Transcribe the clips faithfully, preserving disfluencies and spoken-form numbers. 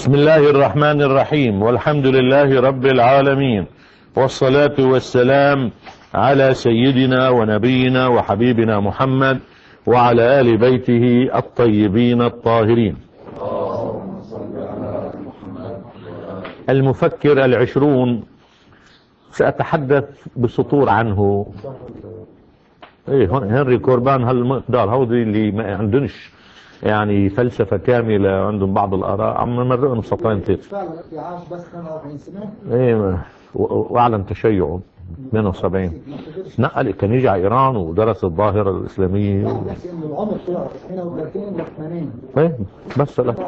بسم الله الرحمن الرحيم، والحمد لله رب العالمين، والصلاة والسلام على سيدنا ونبينا وحبيبنا محمد وعلى آل بيته الطيبين الطاهرين. المفكر العشرون سأتحدث بسطور عنه. ايه هنري كوربان هالمقدار هودي اللي ما عندنش يعني فلسفة كاملة، عندهم بعض الآراء عم نمرقهم سطرين ثلاث. ايه واعلن تشيعه اثنين وسبعين، نقل كان يجي على ايران ودرس الظاهرة الاسلامية. ايه بس لا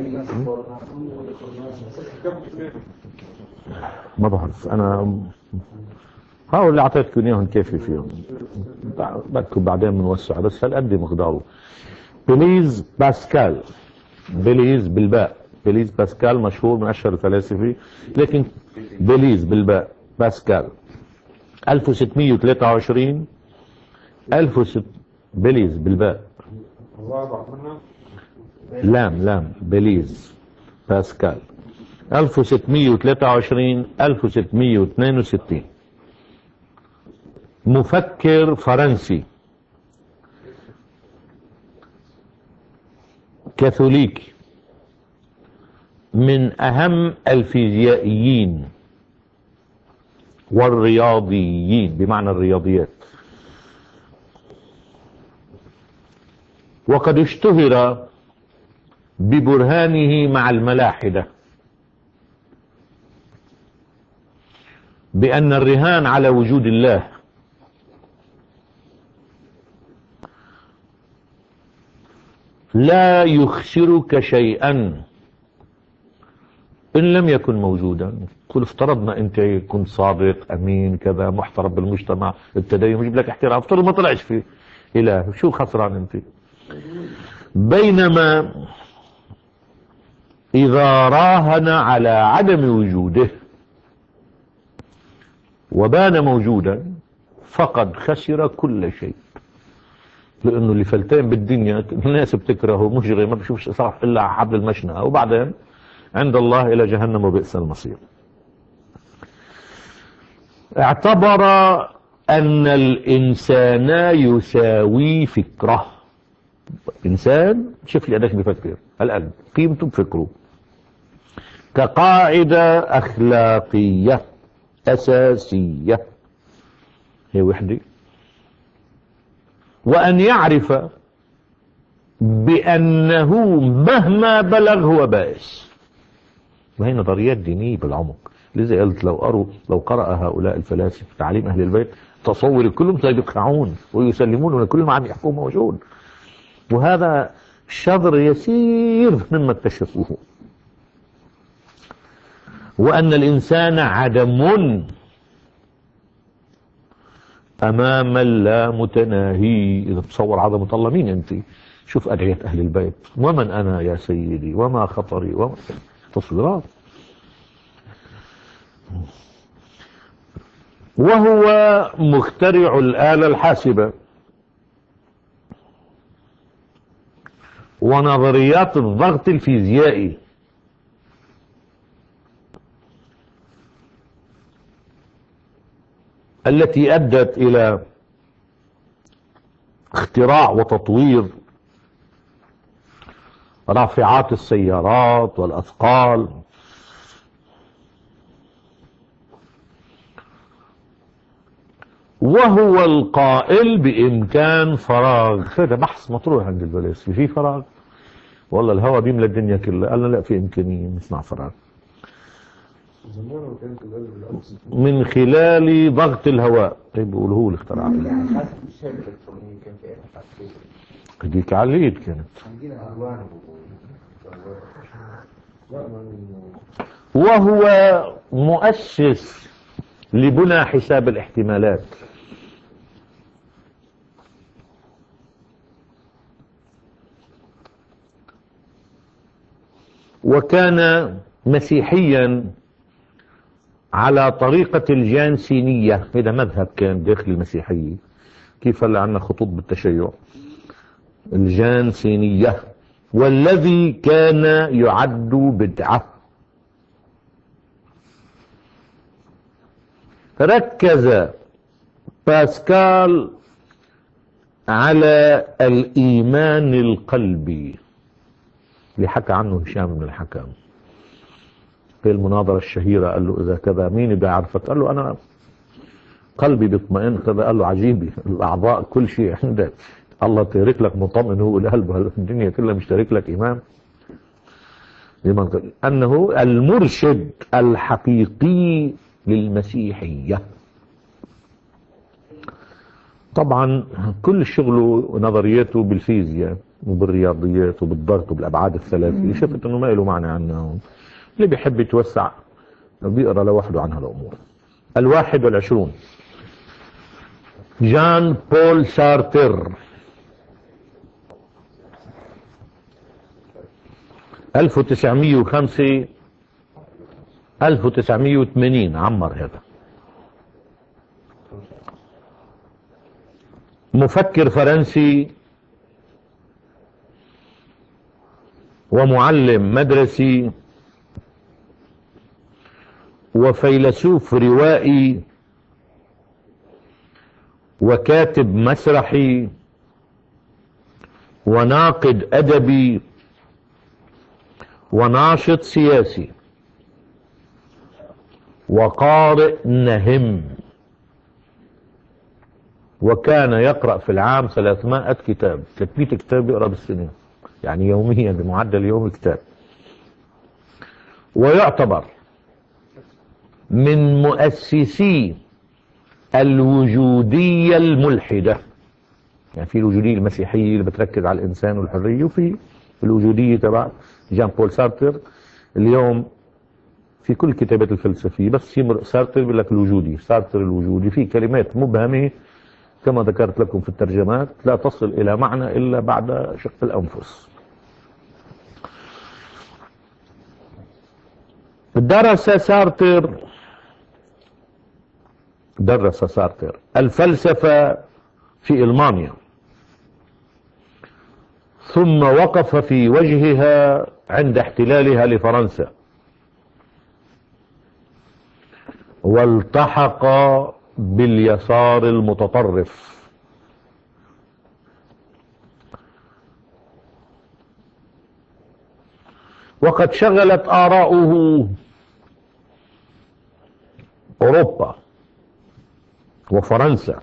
ما بعرف انا، هاو اللي اعطيتكم اياهم كيفي فيهم، بدكم بعدين بنوسع، بس هالقد مقداره. بليز باسكال، بليز بالباء، بليز باسكال مشهور من اشهر الفلاسفة، لكن بليز بالباء باسكال ألف وستمية وثلاثة وعشرين ألف وست بليز بالباء لام لام بليز باسكال ألف وستمية وثلاثة وعشرين ألف وستمية واثنين وستين، مفكر فرنسي كاثوليكي، من أهم الفيزيائيين والرياضيين بمعنى الرياضيات، وقد اشتهر ببرهانه مع الملاحدة بأن الرهان على وجود الله لا يخسرك شيئا إن لم يكن موجودا. كل افترضنا أنت كنت صادق أمين كذا محترم بالمجتمع التدين يجيب لك احترام، افترض ما طلعش فيه إله، شو خسران أنت؟ بينما إذا راهن على عدم وجوده وبان موجودا فقد خسر كل شيء، لأنه اللي فلتين بالدنيا الناس بتكرهه مجرم ما بشوفش صح إلا على حبل المشنقة، وبعدين عند الله إلى جهنم وبئس المصير. اعتبر أن الإنسان يساوي فكره. إنسان شوف لي أنك بفكر الآن قيمته بفكره كقاعدة أخلاقية أساسية، هي وحدة، وأن يعرف بأنه مهما بلغ هو بائس. وهي نظريات دينية بالعمق، لذا قلت لو قروا لو قرأ هؤلاء الفلاسفة تعاليم أهل البيت تصور كلهم سيبقعون ويسلمون أن كل ما عم يحكوا موجود، وهذا شذر يسير مما اكتشفوه. وأن الإنسان عدم أمام اللا متناهي. إذا تصور عظمة الله مين أنت؟ شوف أدعية أهل البيت، ومن أنا يا سيدي وما خطري وما تصويرات. وهو مخترع الآلة الحاسبة ونظريات الضغط الفيزيائي التي أدت إلى اختراع وتطوير رافعات السيارات والأثقال. وهو القائل بإمكان فراغ. هذا بحث مطروح عند الفلاسفة، في فراغ؟ والله الهواء بيملى الدنيا كلها، قال لا في إمكانية نصنع فراغ من خلال ضغط الهواء. بيقولوا هو الاختراع هديك على اليد كانت. وهو مؤسس لبنى حساب الاحتمالات، وكان مسيحيا على طريقة الجانسينية. هذا مذهب كان داخل المسيحية، كيف هلا عندنا خطوط بالتشيع، الجانسينية، والذي كان يعد بدعة ركز باسكال على الإيمان القلبي اللي حكى عنه هشام بن الحكم في المناظرة الشهيرة. قال له إذا كذا مين بيعرفك؟ قال له أنا قلبي بيطمئن كذا. قال له عجيب، الأعضاء كل شيء عندك، الله تارك لك مطمئن هو القلب، الدنيا كلها مش تارك لك إمام. أنه المرشد الحقيقي للمسيحية. طبعا كل شغله ونظرياته بالفيزياء وبالرياضيات وبالضغط وبالأبعاد الثلاثية، شفت أنه ما له معنى عنه. اللي بيحب يتوسع بيقرأ لوحده عن هالأمور. الواحد والعشرون، جان بول سارتر، ألف وتسعمية وخمسة ألف وتسعمية وثمانين، عمر هذا. مفكر فرنسي ومعلم مدرسي وفيلسوف روائي وكاتب مسرحي وناقد أدبي وناشط سياسي وقارئ نهم، وكان يقرأ في العام ثلاثمائة كتاب، ثلاثمائة كتاب يقرأ بالسنة، يعني يوميا بمعدل يوم كتاب. ويعتبر من مؤسسي الوجودية الملحدة. يعني في الوجودية المسيحية اللي بتركز على الإنسان والحرية، وفي الوجودية تبع جان بول سارتر. اليوم في كل كتابات الفلسفية بس يمر سارتر بيقول لك الوجودي، سارتر الوجودي. في كلمات مبهمة كما ذكرت لكم في الترجمات لا تصل إلى معنى إلا بعد شق الأنفس. درس سارتر درس سارتر الفلسفة في ألمانيا، ثم وقف في وجهها عند احتلالها لفرنسا، والتحق باليسار المتطرف. وقد شغلت آراؤه أوروبا وفرنسا،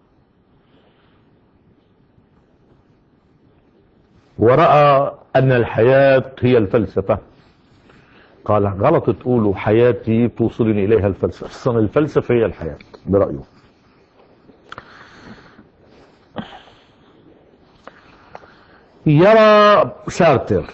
ورأى أن الحياة هي الفلسفة. قال غلط تقولوا حياتي توصلني إليها الفلسفة، أصلا الفلسفة هي الحياة برأيه. يرى سارتر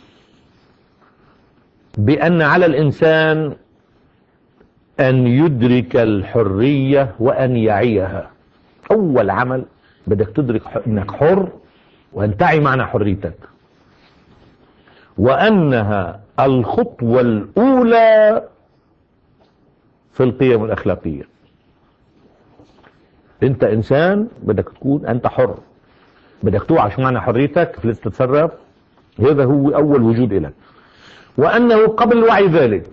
بأن على الإنسان أن يدرك الحرية وأن يعيها. أول عمل بدك تدرك أنك حر وأن تعي معنى حريتك، وأنها الخطوة الأولى في القيم الأخلاقية. أنت إنسان بدك تكون أنت حر، بدك توعى شو معنى حريتك في تتصرف. هذا هو أول وجود لك. وأنه قبل وعي ذلك،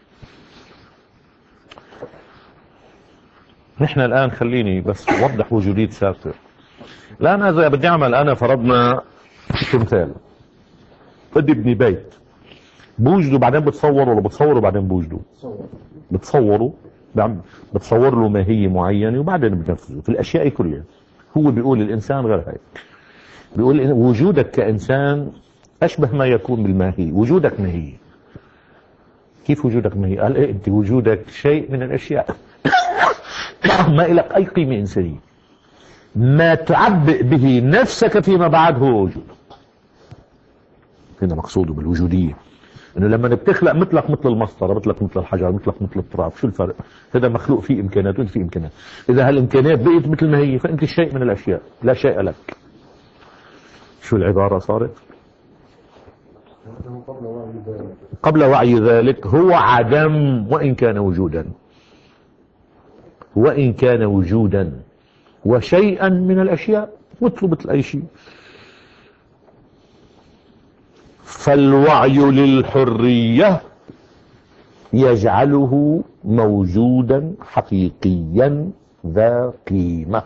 نحن الآن خليني بس أوضح وجودية سارتر. الآن إذا بدي أعمل أنا فرضنا تمثال، بدي ابني بيت، بوجده بعدين بتصور ولا بتصوره بعدين بوجده؟ بتصوره، بتصور له ماهية معينة وبعدين بنفذه في الأشياء كلها. هو بيقول الإنسان غير هيك، بيقول وجودك كإنسان أشبه ما يكون بالماهية. وجودك ماهية. كيف وجودك ماهية؟ قال إيه؟ أنت وجودك شيء من الأشياء ما إلك أي قيمة إنسانية، ما تعبئ به نفسك فيما بعد هو وجود. هنا مقصوده بالوجودية انه لما بتخلق مثلك مثل المسطرة، مثلك مثل الحجر، مثلك مثل التراب، شو الفرق؟ هذا مخلوق فيه امكانات وانت فيه امكانات. اذا هالامكانات بقيت مثل ما هي فانت شيء من الاشياء، لا شيء لك. شو العبارة صارت؟ قبل وعي ذلك هو عدم وان كان وجودا، وان كان وجودا وشيئا من الاشياء مثل مثل اي شيء. فالوعي للحرية يجعله موجودا حقيقيا ذا قيمة.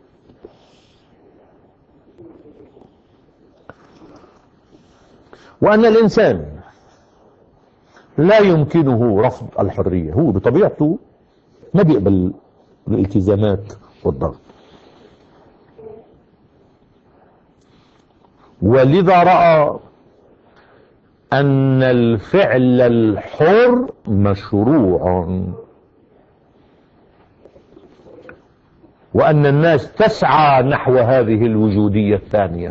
وأن الإنسان لا يمكنه رفض الحرية، هو بطبيعته ما بيقبل الالتزامات والضغط، ولذا رأى أن الفعل الحر مشروع، وأن الناس تسعى نحو هذه الوجودية الثانية.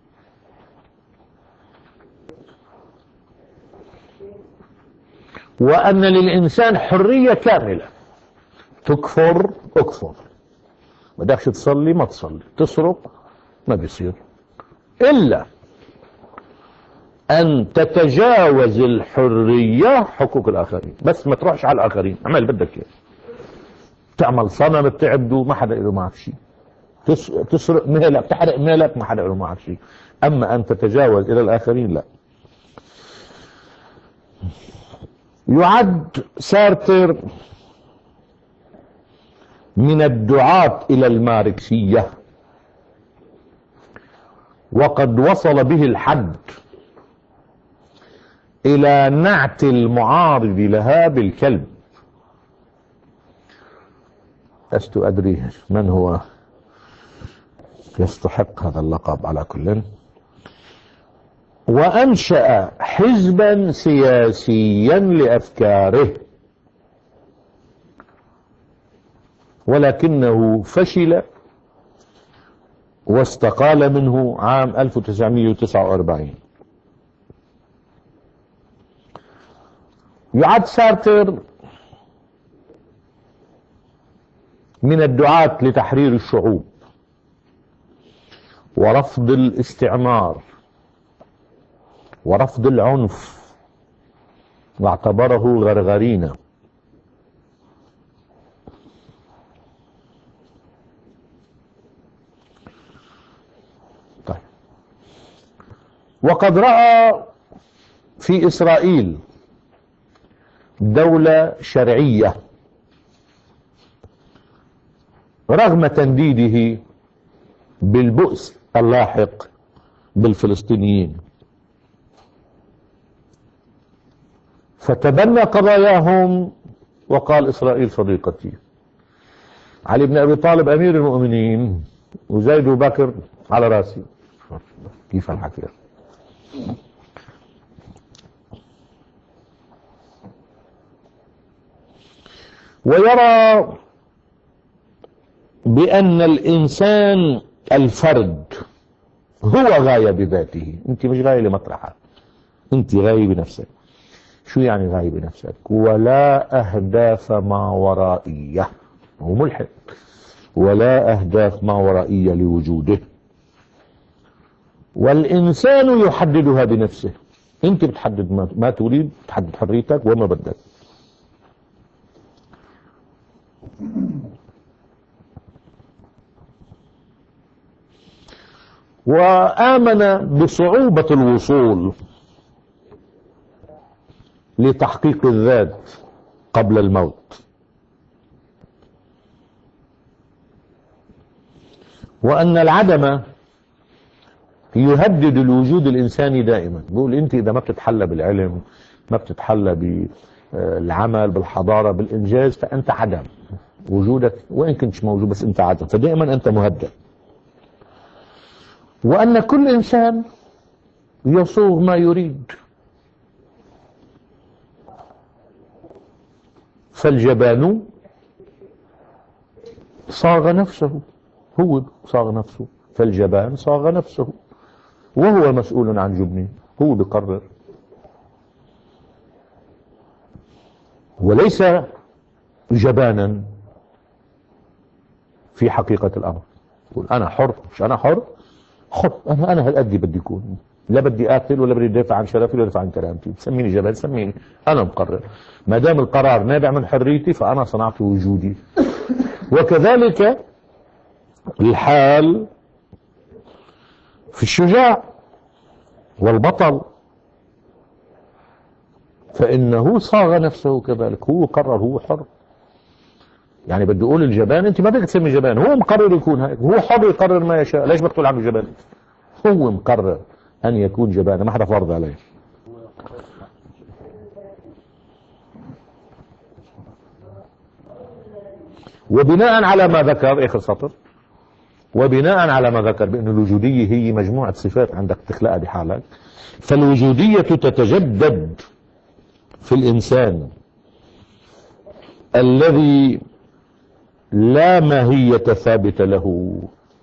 وأن للإنسان حرية كاملة، تكفر اكفر، ما بدكش تصلي ما تصلي، تسرق ما بيصير، إلا أن تتجاوز الحرية حقوق الآخرين، بس ما تروحش على الآخرين، اعمل بدك اياه. تعمل صنم بتعبده ما حدا له معك شيء، تسرق مالك تحرق مالك ما حدا له معك شيء، أما أن تتجاوز إلى الآخرين لا. يعد سارتر من الدعاة إلى الماركسية، وقد وصل به الحد إلى نعت المعارض لها بالكلب. لست أدري من هو يستحق هذا اللقب على كل. وأنشأ حزبا سياسيا لأفكاره، ولكنه فشل واستقال منه عام ألف وتسعمئة وتسعة وأربعين. يعد سارتر من الدعاة لتحرير الشعوب ورفض الاستعمار ورفض العنف، واعتبره غرغرينة. طيب. وقد رأى في إسرائيل دولة شرعية رغم تنديده بالبؤس اللاحق بالفلسطينيين، فتبنى قضاياهم وقال إسرائيل صديقتي. علي بن أبي طالب أمير المؤمنين وزيد بكر على راسي. كيف الحكي؟ ويرى بأن الإنسان الفرد هو غاية بذاته، أنت مش غاية لمطرحك، أنت غاية بنفسك. شو يعني غاية بنفسك؟ ولا أهداف ما ورائية، هو ملحد، ولا أهداف ما ورائية لوجوده، والإنسان يحددها بنفسه. أنت بتحدد ما تريد، تحدد حريتك وما بدك. وآمن بصعوبة الوصول لتحقيق الذات قبل الموت، وأن العدم يهدد الوجود الإنساني دائما. بيقول أنت إذا ما بتتحلى بالعلم، ما بتتحلى بالعمل، بالحضارة، بالإنجاز، فأنت عدم. وجودك وإن كنتش موجود بس أنت عدم، فدائما أنت مهدد. وأن كل إنسان يصوغ ما يريد، فالجبان صاغ نفسه، هو صاغ نفسه، فالجبان صاغ نفسه وهو مسؤول عن جبنه، هو بيقرر وليس جبانا في حقيقة الأمر. يقول أنا حر، مش أنا حر، حر أنا أنا هالقد بدي أكون، لا بدي آكل ولا بدي أدافع عن شرفي ولا أدافع عن كرامتي، تسميني جبان سميني، أنا مقرر، ما دام القرار نابع من حريتي فأنا صنعت وجودي. وكذلك الحال في الشجاع والبطل، فإنه صاغ نفسه كذلك، هو قرر، هو حر. يعني بدي أقول الجبان أنت ما بدك تسمي جبان، هو مقرر يكون هيك، هو حر يقرر ما يشاء. ليش بتقول عنه جبان؟ هو مقرر أن يكون جبانا، ما حدا فرض عليه. وبناء على ما ذكر آخر سطر، وبناء على ما ذكر بأن الوجودية هي مجموعة صفات عندك تخلقها بحالك، فالوجودية تتجدد في الإنسان الذي لا ماهية ثابتة له.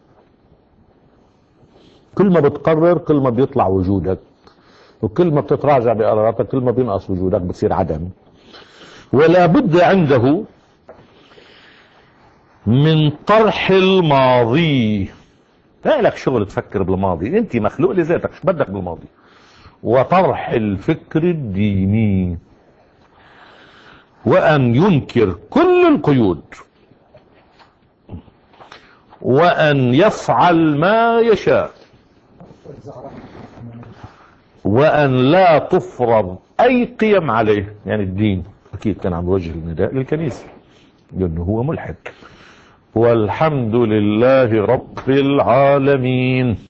كل ما بتقرر كل ما بيطلع وجودك، وكل ما بتتراجع بقراراتك كل ما بينقص وجودك، بتصير عدم. ولا بد عنده من طرح الماضي. لا لك شغل تفكر بالماضي، انت مخلوق لذاتك، شو بدك بالماضي؟ وطرح الفكر الديني، وأن ينكر كل القيود، وأن يفعل ما يشاء، وأن لا تفرض أي قيم عليه. يعني الدين أكيد كان عم يوجه النداء للكنيسة لأنه هو ملحد. والحمد لله رب العالمين.